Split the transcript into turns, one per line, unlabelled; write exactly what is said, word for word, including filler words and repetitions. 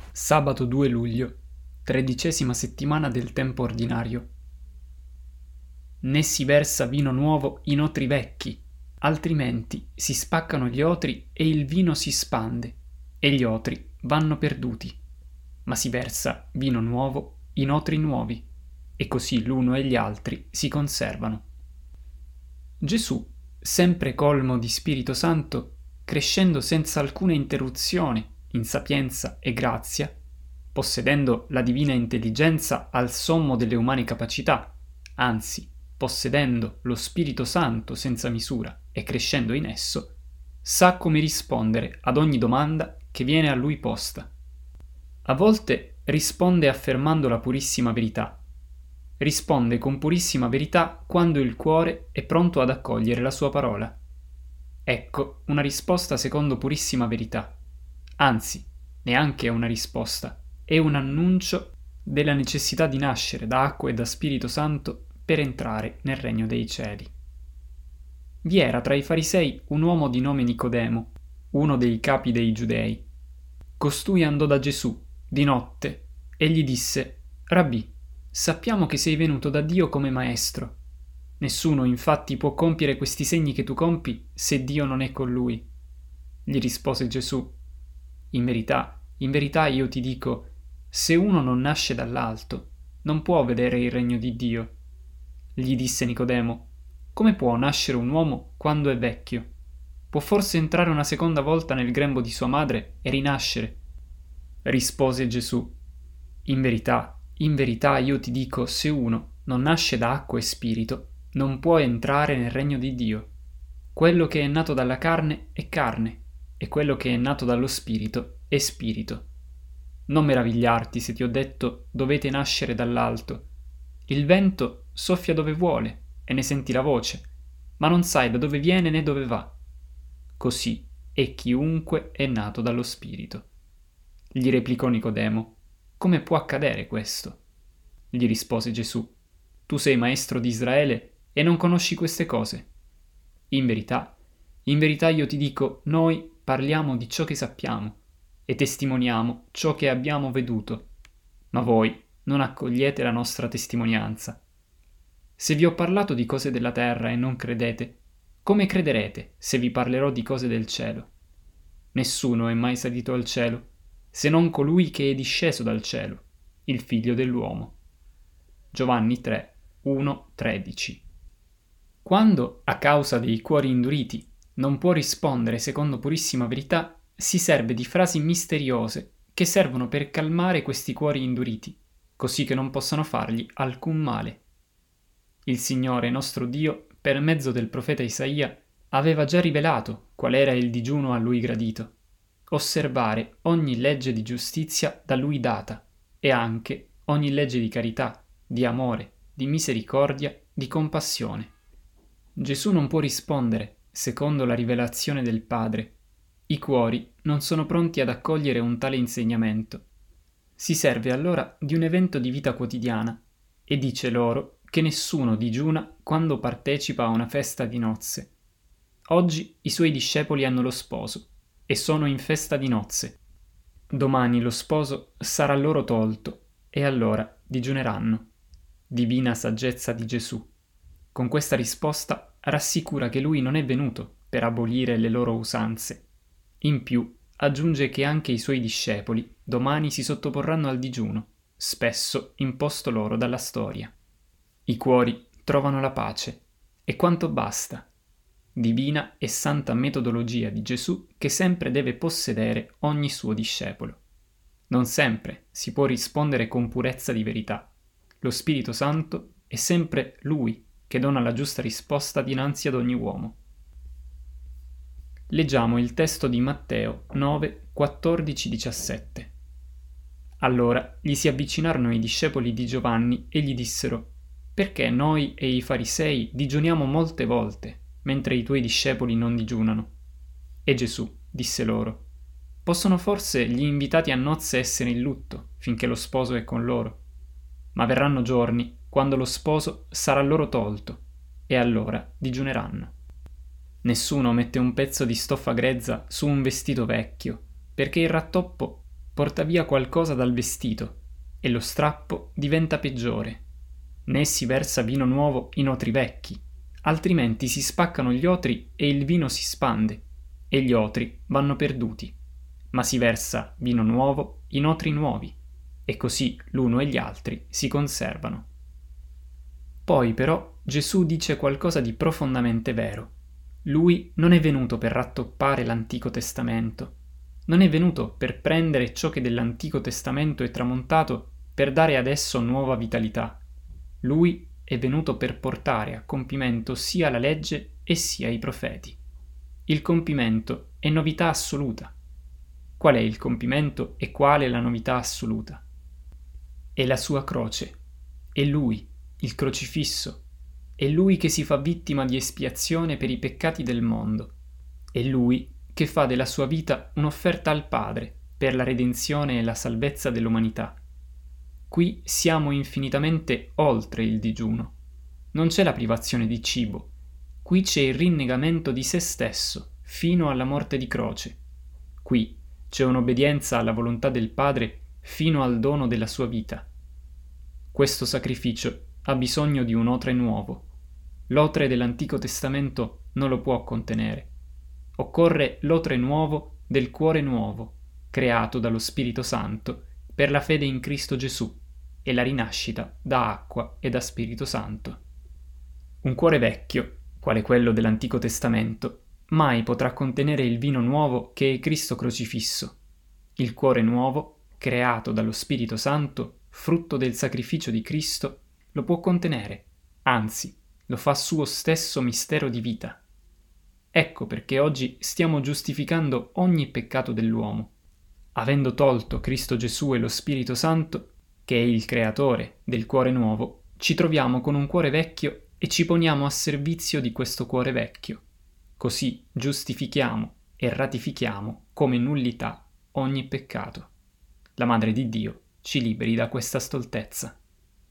Sabato due luglio, tredicesima settimana del tempo ordinario. Né si versa vino nuovo in otri vecchi, altrimenti si spaccano gli otri e il vino si spande, e gli otri vanno perduti. Ma si versa vino nuovo in otri nuovi, e così l'uno e gli altri si conservano. Gesù, sempre colmo di Spirito Santo, crescendo senza alcuna interruzione in sapienza e grazia, possedendo la divina intelligenza al sommo delle umane capacità, anzi, possedendo lo Spirito Santo senza misura e crescendo in esso, sa come rispondere ad ogni domanda che viene a lui posta. A volte risponde affermando la purissima verità. Risponde con purissima verità quando il cuore è pronto ad accogliere la sua parola. Ecco una risposta secondo purissima verità. Anzi, neanche è una risposta, è un annuncio della necessità di nascere da acqua e da Spirito Santo per entrare nel regno dei cieli. Vi era tra i farisei un uomo di nome Nicodemo, uno dei capi dei giudei. Costui andò da Gesù di notte e gli disse: Rabbì, sappiamo che sei venuto da Dio come maestro. Nessuno infatti può compiere questi segni che tu compi se Dio non è con lui. Gli rispose Gesù: In verità, in verità io ti dico, se uno non nasce dall'alto, non può vedere il regno di Dio. Gli disse Nicodemo: Come può nascere un uomo quando è vecchio? Può forse entrare una seconda volta nel grembo di sua madre e rinascere? Rispose Gesù: In verità, in verità io ti dico, se uno non nasce da acqua e spirito, non può entrare nel regno di Dio. Quello che è nato dalla carne è carne, e quello che è nato dallo spirito è spirito. Non meravigliarti se ti ho detto dovete nascere dall'alto. Il vento soffia dove vuole e ne senti la voce, ma non sai da dove viene né dove va. Così è chiunque è nato dallo spirito. Gli replicò Nicodemo: Come può accadere questo? Gli rispose Gesù: Tu sei maestro di Israele e non conosci queste cose? In verità, in verità io ti dico, noi parliamo di ciò che sappiamo e testimoniamo ciò che abbiamo veduto, ma voi non accogliete la nostra testimonianza. Se vi ho parlato di cose della terra e non credete, come crederete se vi parlerò di cose del cielo? Nessuno è mai salito al cielo, se non colui che è disceso dal cielo, il Figlio dell'uomo. Giovanni tre, uno tredici. Quando, a causa dei cuori induriti, non può rispondere secondo purissima verità, si serve di frasi misteriose che servono per calmare questi cuori induriti, così che non possano fargli alcun male. Il Signore nostro Dio, per mezzo del profeta Isaia, aveva già rivelato qual era il digiuno a lui gradito: osservare ogni legge di giustizia da lui data, e anche ogni legge di carità, di amore, di misericordia, di compassione. Gesù non può rispondere secondo la rivelazione del Padre. I cuori non sono pronti ad accogliere un tale insegnamento. Si serve allora di un evento di vita quotidiana e dice loro che nessuno digiuna quando partecipa a una festa di nozze. Oggi i suoi discepoli hanno lo sposo e sono in festa di nozze. Domani lo sposo sarà loro tolto e allora digiuneranno. Divina saggezza di Gesù. Con questa risposta rassicura che lui non è venuto per abolire le loro usanze. In più aggiunge che anche i suoi discepoli domani si sottoporranno al digiuno, spesso imposto loro dalla storia. I cuori trovano la pace, e quanto basta. Divina e santa metodologia di Gesù che sempre deve possedere ogni suo discepolo. Non sempre si può rispondere con purezza di verità. Lo Spirito Santo è sempre Lui che dona la giusta risposta dinanzi ad ogni uomo. Leggiamo il testo di Matteo nove, quattordici diciassette. Allora gli si avvicinarono i discepoli di Giovanni e gli dissero: Perché noi e i farisei digiuniamo molte volte, mentre i tuoi discepoli non digiunano? E Gesù disse loro: Possono forse gli invitati a nozze essere in lutto finché lo sposo è con loro? Ma verranno giorni quando lo sposo sarà loro tolto, e allora digiuneranno. Nessuno mette un pezzo di stoffa grezza su un vestito vecchio, perché il rattoppo porta via qualcosa dal vestito e lo strappo diventa peggiore, né si versa vino nuovo in otri vecchi, altrimenti si spaccano gli otri e il vino si spande, e gli otri vanno perduti, ma si versa vino nuovo in otri nuovi, e così l'uno e gli altri si conservano. Poi però Gesù dice qualcosa di profondamente vero. Lui non è venuto per rattoppare l'Antico Testamento, non è venuto per prendere ciò che dell'Antico Testamento è tramontato per dare ad esso nuova vitalità. Lui è venuto per portare a compimento sia la legge e sia i profeti. Il compimento è novità assoluta. Qual è il compimento e quale la novità assoluta? È la sua croce, è Lui, il crocifisso, è Lui che si fa vittima di espiazione per i peccati del mondo, è Lui che fa della sua vita un'offerta al Padre per la redenzione e la salvezza dell'umanità. Qui siamo infinitamente oltre il digiuno. Non c'è la privazione di cibo. Qui c'è il rinnegamento di se stesso fino alla morte di croce. Qui c'è un'obbedienza alla volontà del Padre fino al dono della sua vita. Questo sacrificio ha bisogno di un otre nuovo. L'otre dell'Antico Testamento non lo può contenere. Occorre l'otre nuovo del cuore nuovo, creato dallo Spirito Santo per la fede in Cristo Gesù e la rinascita da acqua e da Spirito Santo. Un cuore vecchio, quale quello dell'Antico Testamento, mai potrà contenere il vino nuovo che è Cristo crocifisso. Il cuore nuovo, creato dallo Spirito Santo, frutto del sacrificio di Cristo, lo può contenere, anzi, lo fa suo stesso mistero di vita. Ecco perché oggi stiamo giustificando ogni peccato dell'uomo. Avendo tolto Cristo Gesù e lo Spirito Santo, che è il creatore del cuore nuovo, ci troviamo con un cuore vecchio e ci poniamo a servizio di questo cuore vecchio. Così giustifichiamo e ratifichiamo come nullità ogni peccato. La Madre di Dio ci liberi da questa stoltezza.